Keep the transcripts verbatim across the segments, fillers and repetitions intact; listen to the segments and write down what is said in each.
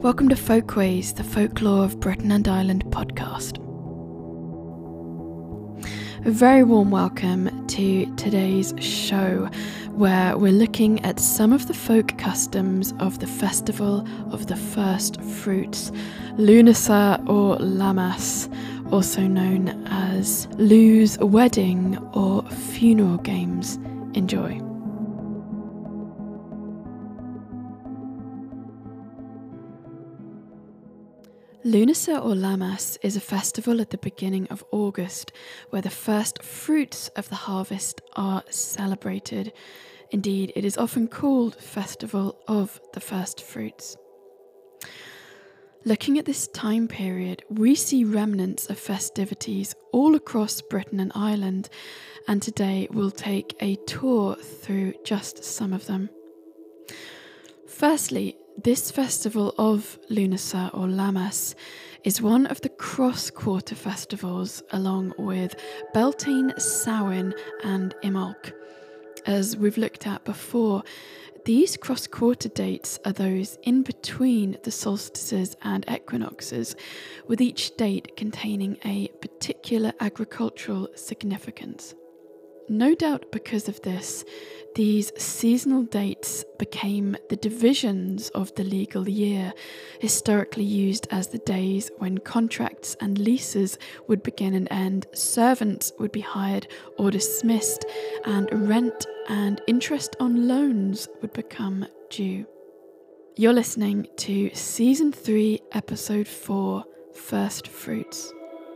Welcome to Folkways, the Folklore of Britain and Ireland podcast. A very warm welcome to today's show, where we're looking at some of the folk customs of the Festival of the First Fruits, Lunasa or Lammas, also known as Lu's wedding or funeral games. Enjoy. Lunasa or Lammas is a festival at the beginning of August where the first fruits of the harvest are celebrated. Indeed, it is often called Festival of the First Fruits. Looking at this time period, we see remnants of festivities all across Britain and Ireland, and today we'll take a tour through just some of them. Firstly, this festival of Lunasa or Lammas is one of the cross-quarter festivals along with Beltane, Samhain and Imbolc. As we've looked at before, these cross-quarter dates are those in between the solstices and equinoxes, with each date containing a particular agricultural significance. No doubt because of this, these seasonal dates became the divisions of the legal year, historically used as the days when contracts and leases would begin and end, servants would be hired or dismissed, and rent and interest on loans would become due. You're listening to Season three, Episode four, First Fruits.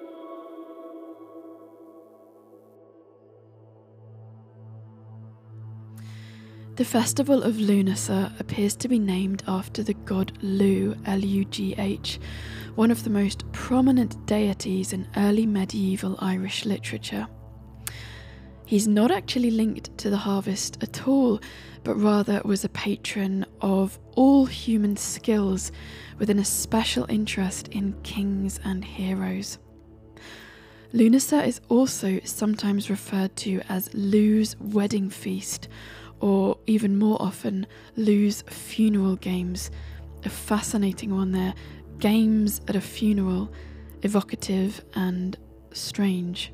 The festival of Lunasa appears to be named after the god Lu, L U G H, one of the most prominent deities in early medieval Irish literature. He's not actually linked to the harvest at all, but rather was a patron of all human skills, with an especial interest in kings and heroes. Lunasa is also sometimes referred to as Lu's wedding feast, or even more often, Lu's funeral games. A fascinating one there. Games at a funeral, evocative and strange.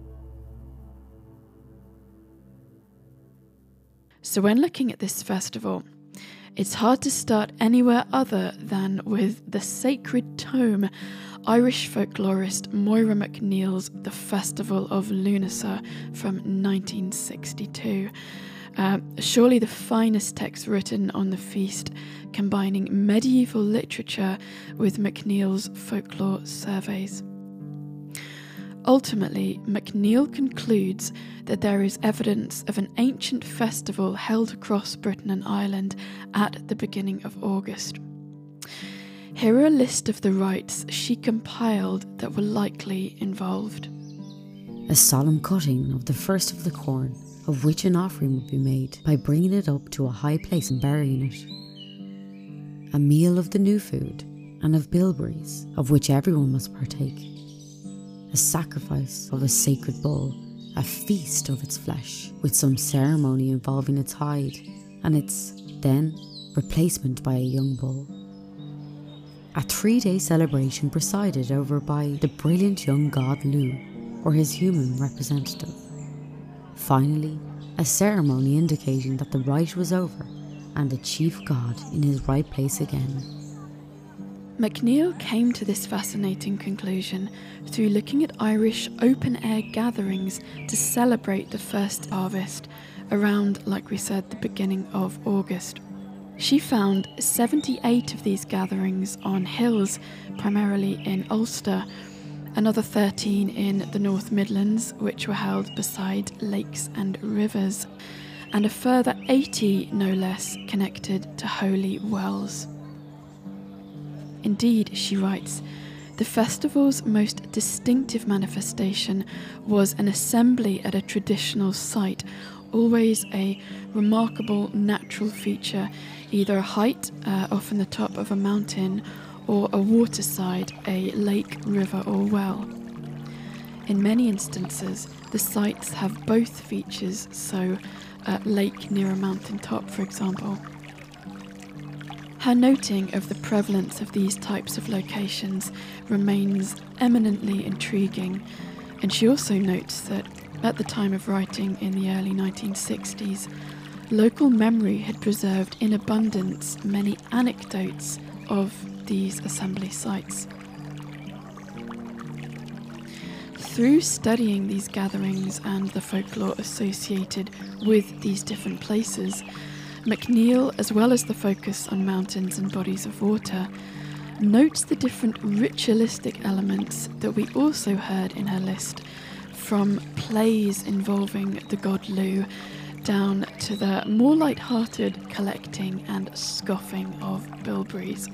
So when looking at this festival, it's hard to start anywhere other than with the sacred tome, Irish folklorist Moira MacNeill's The Festival of Lunasa from nineteen sixty-two. Uh, surely the finest text written on the feast, combining medieval literature with MacNeill's folklore surveys. Ultimately, MacNeill concludes that there is evidence of an ancient festival held across Britain and Ireland at the beginning of August. Here are a list of the rites she compiled that were likely involved. A solemn cutting of the first of the corn, of which an offering would be made by bringing it up to a high place and burying it. A meal of the new food, and of bilberries, of which everyone must partake. A sacrifice of a sacred bull, a feast of its flesh, with some ceremony involving its hide, and its, then, replacement by a young bull. A three-day celebration presided over by the brilliant young god Lu, or his human representative. Finally, a ceremony indicating that the rite was over and the chief god in his right place again. MacNeill came to this fascinating conclusion through looking at Irish open-air gatherings to celebrate the first harvest around, like we said, the beginning of August. She found seventy-eight of these gatherings on hills, primarily in Ulster, another thirteen in the North Midlands, which were held beside lakes and rivers, and a further eighty, no less, connected to holy wells. Indeed, she writes, the festival's most distinctive manifestation was an assembly at a traditional site, always a remarkable natural feature, either a height, uh, often the top of a mountain, or a waterside, a lake, river or well. In many instances, the sites have both features, so a lake near a mountain top, for example. Her noting of the prevalence of these types of locations remains eminently intriguing, and she also notes that at the time of writing in the early nineteen sixties, local memory had preserved in abundance many anecdotes of these assembly sites. Through studying these gatherings and the folklore associated with these different places, MacNeill, as well as the focus on mountains and bodies of water, notes the different ritualistic elements that we also heard in her list, from plays involving the god Lu down to the more light-hearted collecting and scoffing of bilberries.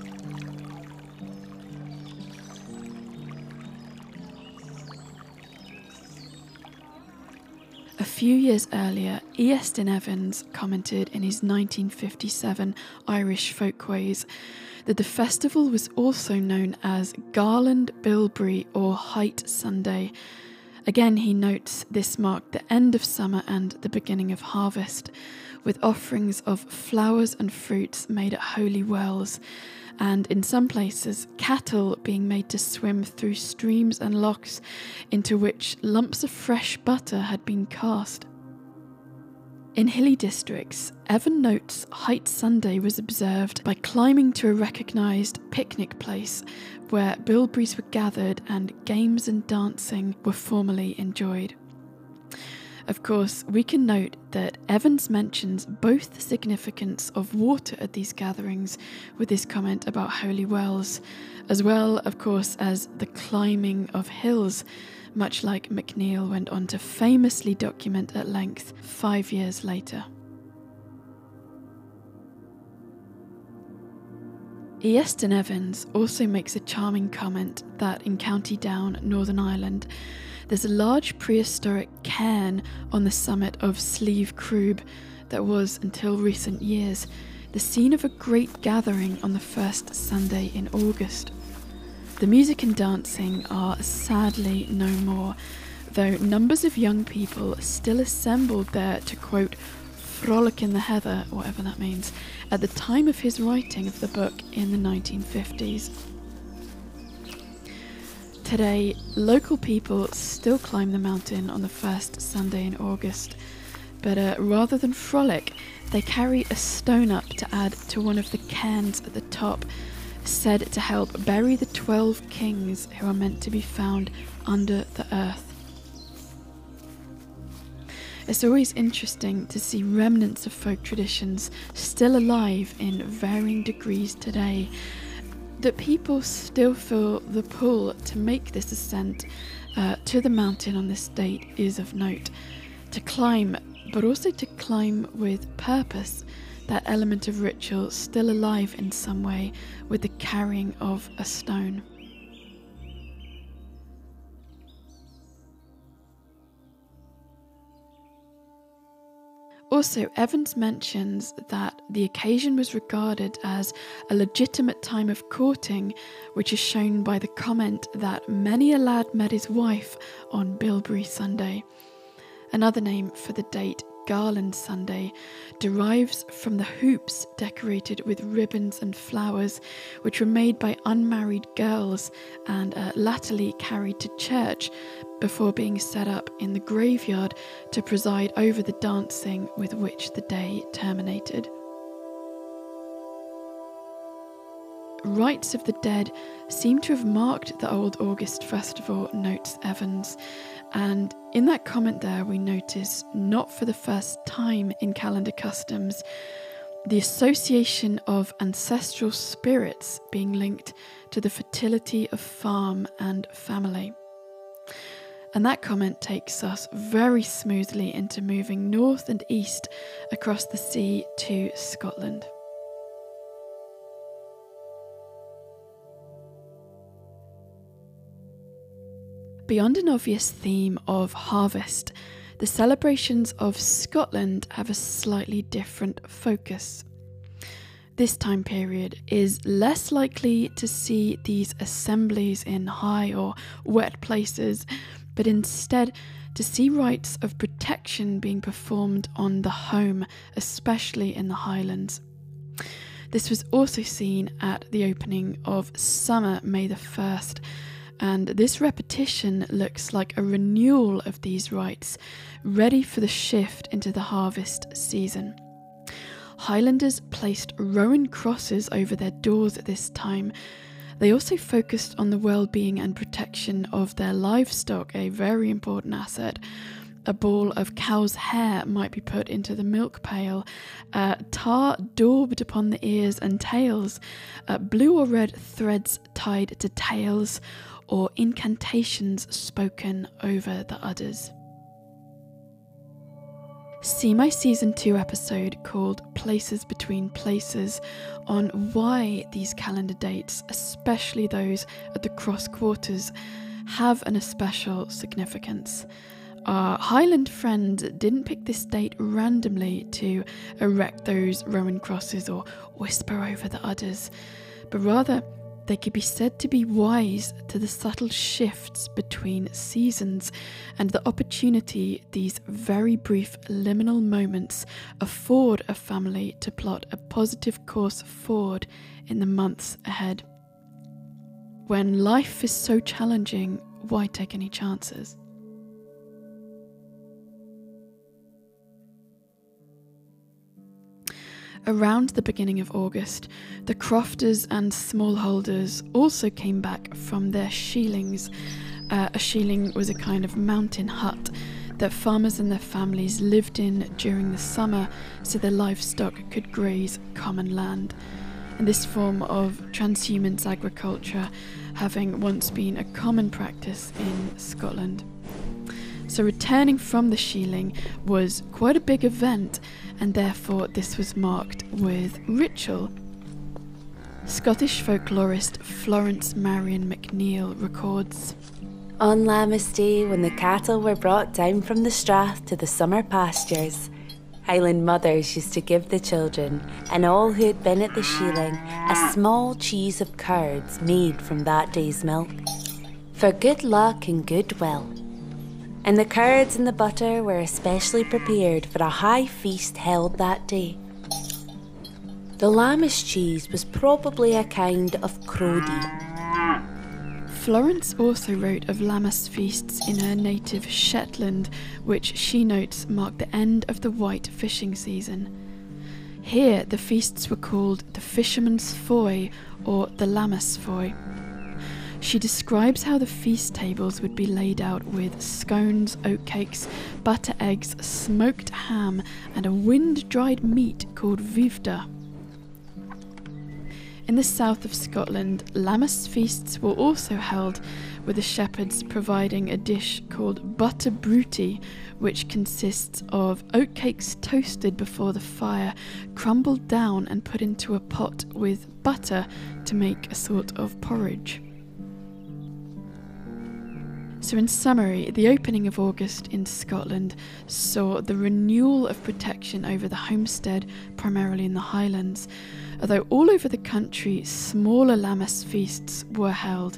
A few years earlier, Iestyn Evans commented in his nineteen fifty-seven Irish Folkways that the festival was also known as Garland Bilberry or Height Sunday. Again, he notes this marked the end of summer and the beginning of harvest, with offerings of flowers and fruits made at holy wells, and in some places cattle being made to swim through streams and lochs into which lumps of fresh butter had been cast. In hilly districts, Evan notes Height Sunday was observed by climbing to a recognised picnic place where bilberries were gathered and games and dancing were formally enjoyed. Of course, we can note that Evans mentions both the significance of water at these gatherings with his comment about holy wells, as well, of course, as the climbing of hills, much like MacNeill went on to famously document at length five years later. Iestyn Evans also makes a charming comment that in County Down, Northern Ireland, there's a large prehistoric cairn on the summit of Slieve Crúb that was, until recent years, the scene of a great gathering on the first Sunday in August. The music and dancing are sadly no more, though numbers of young people still assembled there to, quote, frolic in the heather, whatever that means, at the time of his writing of the book in the nineteen fifties. Today, local people still climb the mountain on the first Sunday in August, but uh, rather than frolic, they carry a stone up to add to one of the cairns at the top, said to help bury the twelve kings who are meant to be found under the earth. It's always interesting to see remnants of folk traditions still alive in varying degrees today, that people still feel the pull to make this ascent uh, to the mountain on this date is of note. To climb, but also to climb with purpose, that element of ritual still alive in some way with the carrying of a stone. Also, Evans mentions that the occasion was regarded as a legitimate time of courting, which is shown by the comment that many a lad met his wife on Bilberry Sunday. Another name for the date, Garland Sunday, derives from the hoops decorated with ribbons and flowers, which were made by unmarried girls and uh, latterly carried to church before being set up in the graveyard to preside over the dancing with which the day terminated. Rites of the dead seem to have marked the Old August Festival, notes Evans, and in that comment there we notice, not for the first time in calendar customs, the association of ancestral spirits being linked to the fertility of farm and family. And that comment takes us very smoothly into moving north and east across the sea to Scotland. Beyond an obvious theme of harvest, the celebrations of Scotland have a slightly different focus. This time period is less likely to see these assemblies in high or wet places, but instead to see rites of protection being performed on the home, especially in the Highlands. This was also seen at the opening of Summer, May the first, and this repetition looks like a renewal of these rites, ready for the shift into the harvest season. Highlanders placed rowan crosses over their doors at this time. They also focused on the well-being and protection of their livestock, a very important asset. A ball of cow's hair might be put into the milk pail, uh, tar daubed upon the ears and tails, uh, blue or red threads tied to tails, or incantations spoken over the udders. See my season two episode called Places Between Places on why these calendar dates, especially those at the cross quarters, have an especial significance. Our Highland friend didn't pick this date randomly to erect those Roman crosses or whisper over the udders, but rather they could be said to be wise to the subtle shifts between seasons and the opportunity these very brief liminal moments afford a family to plot a positive course forward in the months ahead. When life is so challenging, why take any chances? Around the beginning of August, the crofters and smallholders also came back from their sheilings. Uh, a sheiling was a kind of mountain hut that farmers and their families lived in during the summer so their livestock could graze common land. And this form of transhumance agriculture having once been a common practice in Scotland. So returning from the sheiling was quite a big event, and therefore this was marked with ritual. Scottish folklorist Florence Marion McNeill records, "On Lammas Day, when the cattle were brought down from the strath to the summer pastures, Highland mothers used to give the children and all who had been at the sheiling a small cheese of curds made from that day's milk, for good luck and goodwill. And the curds and the butter were especially prepared for a high feast held that day. The Lammas cheese was probably a kind of crody." Florence also wrote of Lammas feasts in her native Shetland, which she notes marked the end of the white fishing season. Here, the feasts were called the Fisherman's Foy or the Lammas Foy. She describes how the feast tables would be laid out with scones, oatcakes, butter eggs, smoked ham, and a wind-dried meat called vivda. In the south of Scotland, Lammas feasts were also held, with the shepherds providing a dish called butter bruty, which consists of oatcakes toasted before the fire, crumbled down and put into a pot with butter to make a sort of porridge. So in summary, the opening of August in Scotland saw the renewal of protection over the homestead, primarily in the Highlands, although all over the country smaller Lammas feasts were held.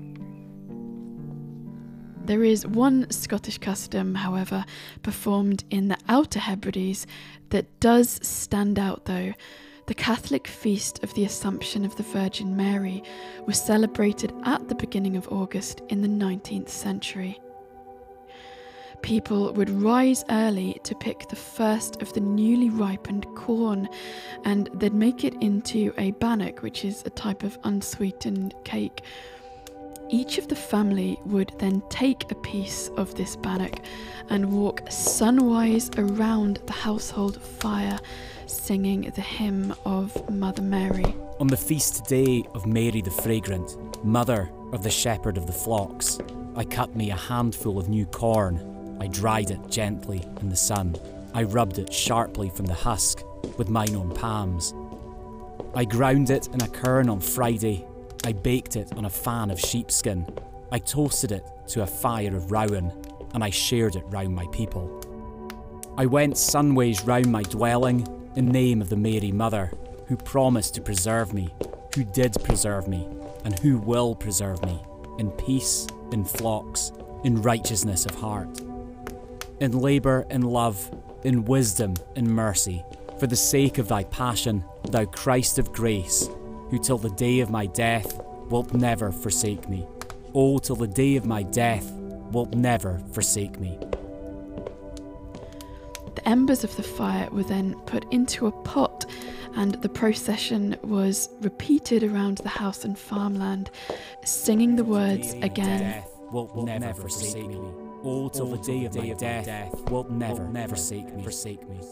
There is one Scottish custom, however, performed in the Outer Hebrides that does stand out though. The Catholic feast of the Assumption of the Virgin Mary was celebrated at the beginning of August in the nineteenth century. People would rise early to pick the first of the newly ripened corn, and they'd make it into a bannock, which is a type of unsweetened cake. Each of the family would then take a piece of this bannock and walk sunwise around the household fire, singing the hymn of Mother Mary. On the feast day of Mary the Fragrant, mother of the shepherd of the flocks, I cut me a handful of new corn. I dried it gently in the sun. I rubbed it sharply from the husk with mine own palms. I ground it in a quern on Friday. I baked it on a fan of sheepskin. I toasted it to a fire of rowan, and I shared it round my people. I went sunways round my dwelling in name of the Mary Mother, who promised to preserve me, who did preserve me, and who will preserve me, in peace, in flocks, in righteousness of heart, in labour, in love, in wisdom, in mercy, For the sake of thy passion, thou Christ of grace, who till the day of my death wilt never forsake me. O till the day of my death wilt never forsake me. The embers of the fire were then put into a pot, and the procession was repeated around the house and farmland, singing the words again. Death wilt never forsake me. O till the day of my death wilt never forsake me. Forsake me.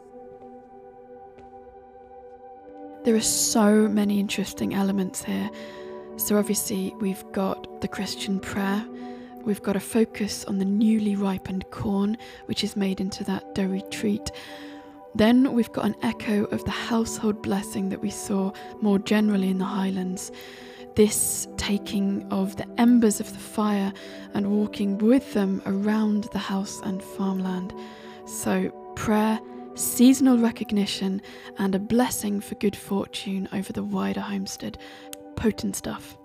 There are so many interesting elements here. So obviously we've got the Christian prayer, we've got a focus on the newly ripened corn, which is made into that doughy treat. Then we've got an echo of the household blessing that we saw more generally in the Highlands. This taking of the embers of the fire and walking with them around the house and farmland. So prayer, seasonal recognition, and a blessing for good fortune over the wider homestead. Potent stuff.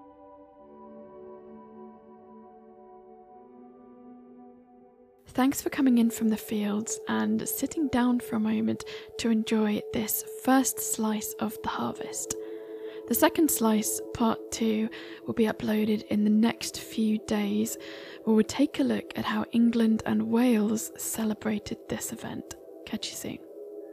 Thanks for coming in from the fields and sitting down for a moment to enjoy this first slice of the harvest. The second slice, part two, will be uploaded in the next few days, where we'll take a look at how England and Wales celebrated this event. Catch you soon.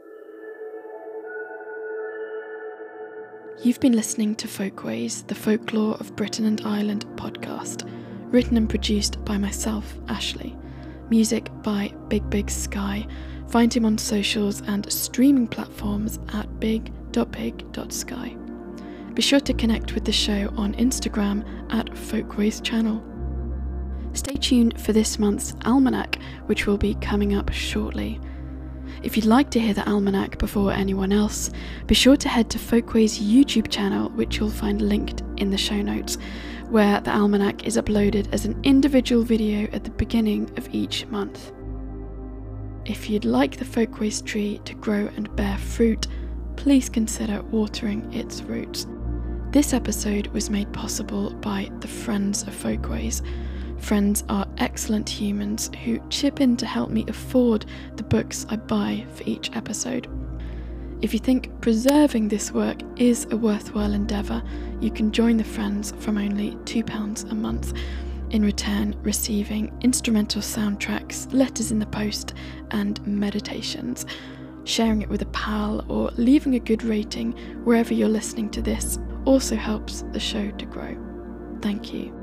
You've been listening to Folkways, the Folklore of Britain and Ireland podcast, written and produced by myself, Ashley. Music by Big Big Sky. Find him on socials and streaming platforms at big dot big dot sky. Be sure to connect with the show on Instagram at Folkways Channel. Stay tuned for this month's Almanac, which will be coming up shortly. If you'd like to hear the Almanac before anyone else, be sure to head to Folkways' YouTube channel, which you'll find linked in the show notes, where the Almanac is uploaded as an individual video at the beginning of each month. If you'd like the Folkways tree to grow and bear fruit, please consider watering its roots. This episode was made possible by the Friends of Folkways. Friends are excellent humans who chip in to help me afford the books I buy for each episode. If you think preserving this work is a worthwhile endeavour, you can join the Friends from only two pounds a month, in return receiving instrumental soundtracks, letters in the post, and meditations. Sharing it with a pal or leaving a good rating wherever you're listening to this also helps the show to grow. Thank you.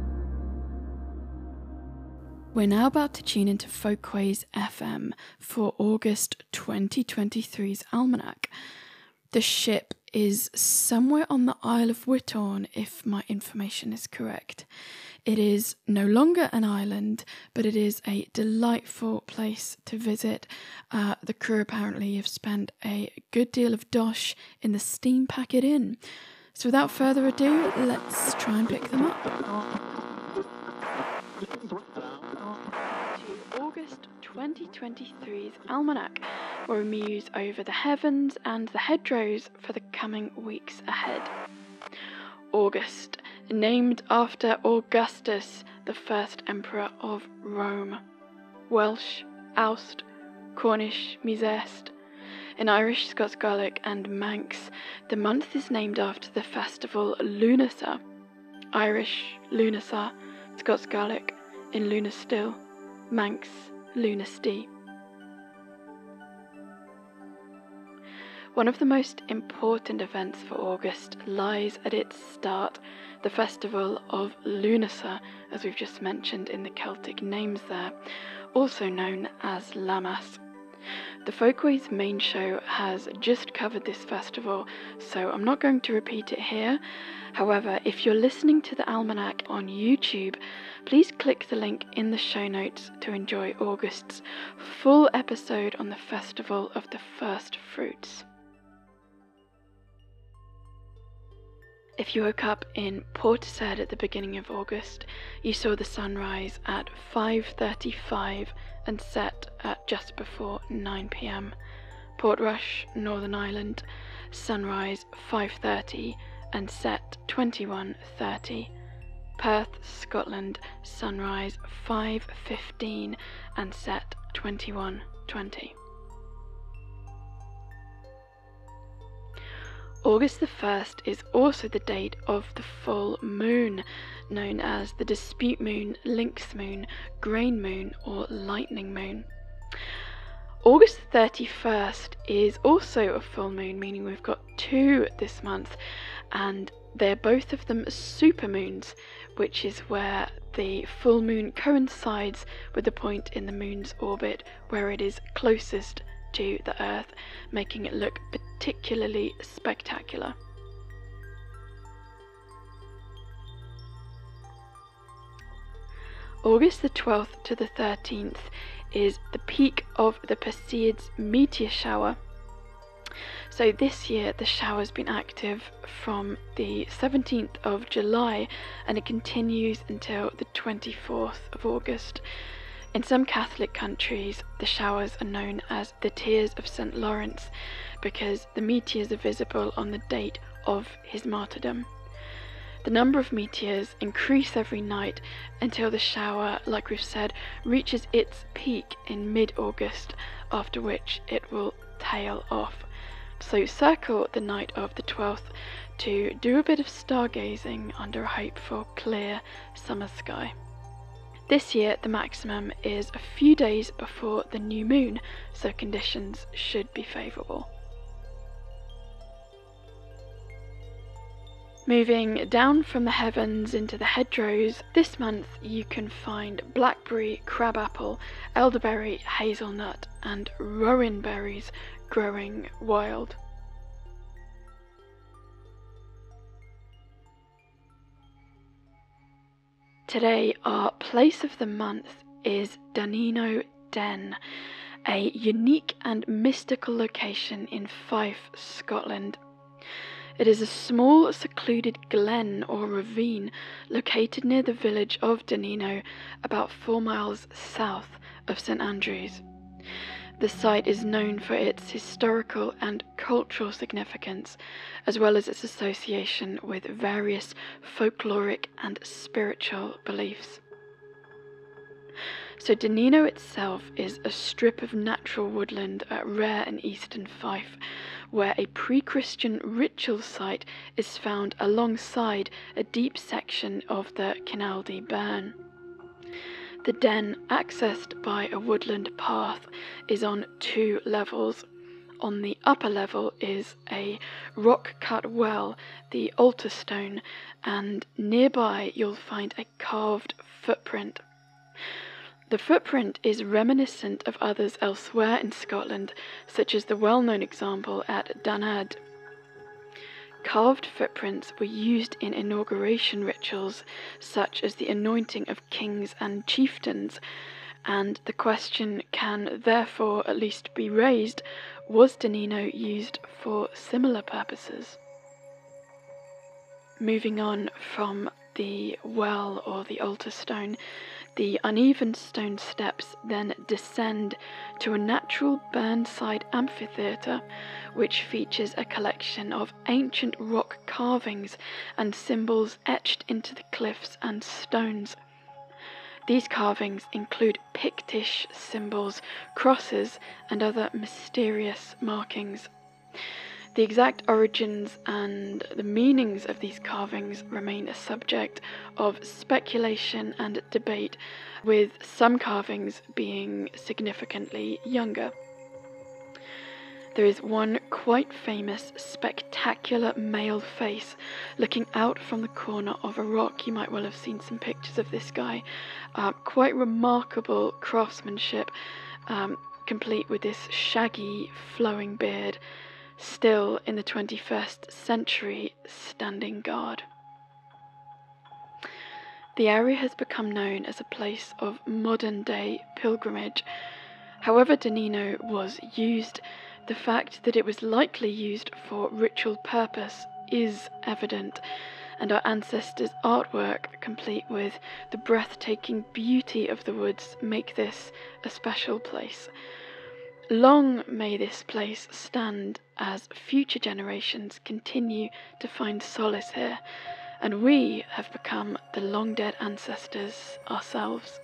We're now about to tune into Folkways F M for August twenty twenty-three's Almanac. The ship is somewhere on the Isle of Whitthorn, if my information is correct. It is no longer an island, but it is a delightful place to visit. Uh, the crew apparently have spent a good deal of dosh in the Steam Packet Inn. So without further ado, let's try and pick them up. August twenty twenty-three's Almanac, where we muse over the heavens and the hedgerows for the coming weeks ahead. August, named after Augustus, the first emperor of Rome. Welsh, Aust, Cornish, Misest. In Irish, Scots Gaelic and Manx, the month is named after the festival Lunasa. Irish, Lunasa, Scots Gaelic, in Lunastill, Manx, Lunasti. One of the most important events for August lies at its start, the festival of Lunasa, as we've just mentioned in the Celtic names there, also known as Lammas. The Folkways main show has just covered this festival, so I'm not going to repeat it here. However, if you're listening to the Almanac on YouTube, please click the link in the show notes to enjoy August's full episode on the Festival of the First Fruits. If you woke up in Portishead at the beginning of August, you saw the sunrise at five thirty-five and set at just before nine p.m. Portrush, Northern Ireland, sunrise five thirty and set twenty-one thirty. Perth, Scotland, sunrise five fifteen and set twenty-one twenty. August the first is also the date of the full moon, known as the dispute moon, lynx moon, grain moon, or lightning moon. August thirty-first is also a full moon, meaning we've got two this month, and they're both of them supermoons, which is where the full moon coincides with the point in the moon's orbit where it is closest to the Earth, making it look particularly spectacular. August the twelfth to the thirteenth is the peak of the Perseids meteor shower. So this year the shower has been active from the seventeenth of July and it continues until the twenty-fourth of August. In some Catholic countries, the showers are known as the Tears of Saint Lawrence because the meteors are visible on the date of his martyrdom. The number of meteors increase every night until the shower, like we've said, reaches its peak in mid-August, after which it will tail off. So circle the night of the twelfth to do a bit of stargazing under a hopeful, clear summer sky. This year the maximum is a few days before the new moon, so conditions should be favourable. Moving down from the heavens into the hedgerows, this month you can find blackberry, crabapple, elderberry, hazelnut and rowan berries growing wild. Today our place of the month is Dunino Den, a unique and mystical location in Fife, Scotland. It is a small secluded glen or ravine located near the village of Dunino, about four miles south of St Andrews. The site is known for its historical and cultural significance, as well as its association with various folkloric and spiritual beliefs. So Dunino itself is a strip of natural woodland uh, rare in eastern Fife, where a pre-Christian ritual site is found alongside a deep section of the Kinaldie Burn. The den, accessed by a woodland path, is on two levels. On the upper level is a rock-cut well, the altar stone, and nearby you'll find a carved footprint. The footprint is reminiscent of others elsewhere in Scotland, such as the well-known example at Dunnad. Carved footprints were used in inauguration rituals, such as the anointing of kings and chieftains, and the question can therefore at least be raised, was Dunino used for similar purposes? Moving on from the well or the altar stone, the uneven stone steps then descend to a natural Burnside amphitheatre, which features a collection of ancient rock carvings and symbols etched into the cliffs and stones. These carvings include Pictish symbols, crosses, and other mysterious markings. The exact origins and the meanings of these carvings remain a subject of speculation and debate, with some carvings being significantly younger. There is one quite famous, spectacular male face looking out from the corner of a rock. You might well have seen some pictures of this guy. Uh, quite remarkable craftsmanship, um, complete with this shaggy, flowing beard, still in the twenty-first century standing guard. The area has become known as a place of modern-day pilgrimage. However Dunino was used, the fact that it was likely used for ritual purpose is evident, and our ancestors' artwork, complete with the breathtaking beauty of the woods, make this a special place. Long may this place stand as future generations continue to find solace here, and we have become the long-dead ancestors ourselves.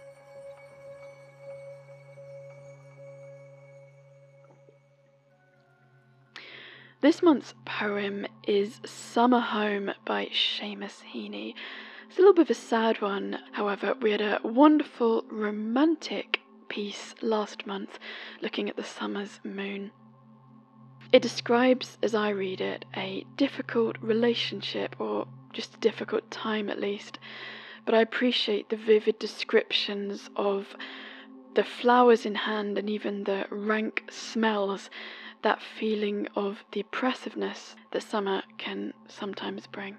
This month's poem is Summer Home by Seamus Heaney. It's a little bit of a sad one, however. We had a wonderful romantic piece last month looking at the summer's moon. It describes, as I read it, a difficult relationship, or just a difficult time at least, but I appreciate the vivid descriptions of the flowers in hand and even the rank smells, that feeling of the oppressiveness that summer can sometimes bring.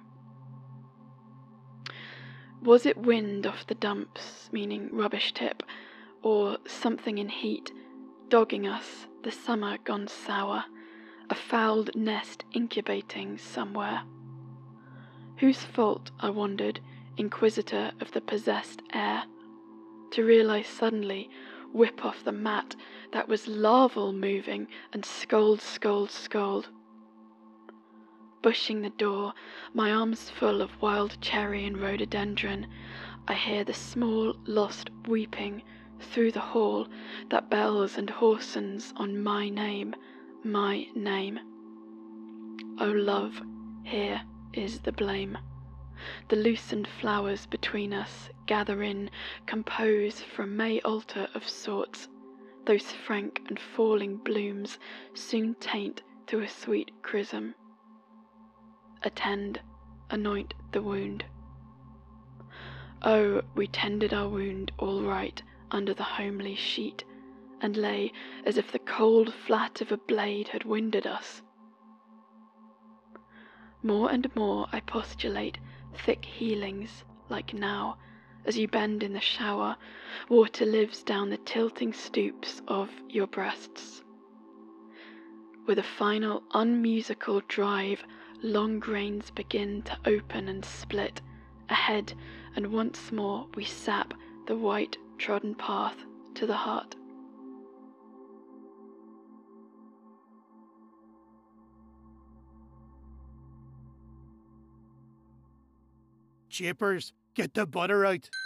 Was it wind off the dumps, meaning rubbish tip, or something in heat, dogging us, the summer gone sour, a fouled nest incubating somewhere? Whose fault, I wondered, inquisitor of the possessed air, to realise suddenly, whip off the mat that was larval moving and scold, scold, scold. Bushing the door, my arms full of wild cherry and rhododendron, I hear the small lost weeping through the hall that bells and hoarsens on my name, my name. O love, here is the blame. The loosened flowers between us gather in, compose from May altar of sorts. Those frank and falling blooms soon taint to a sweet chrism. Attend, anoint the wound. Oh, we tended our wound all right under the homely sheet, and lay as if the cold flat of a blade had winded us. More and more I postulate thick healings, like now, as you bend in the shower, water lives down the tilting stoops of your breasts. With a final unmusical drive, long grains begin to open and split ahead, and once more we sap the white trodden path to the heart. Japers, get the butter out.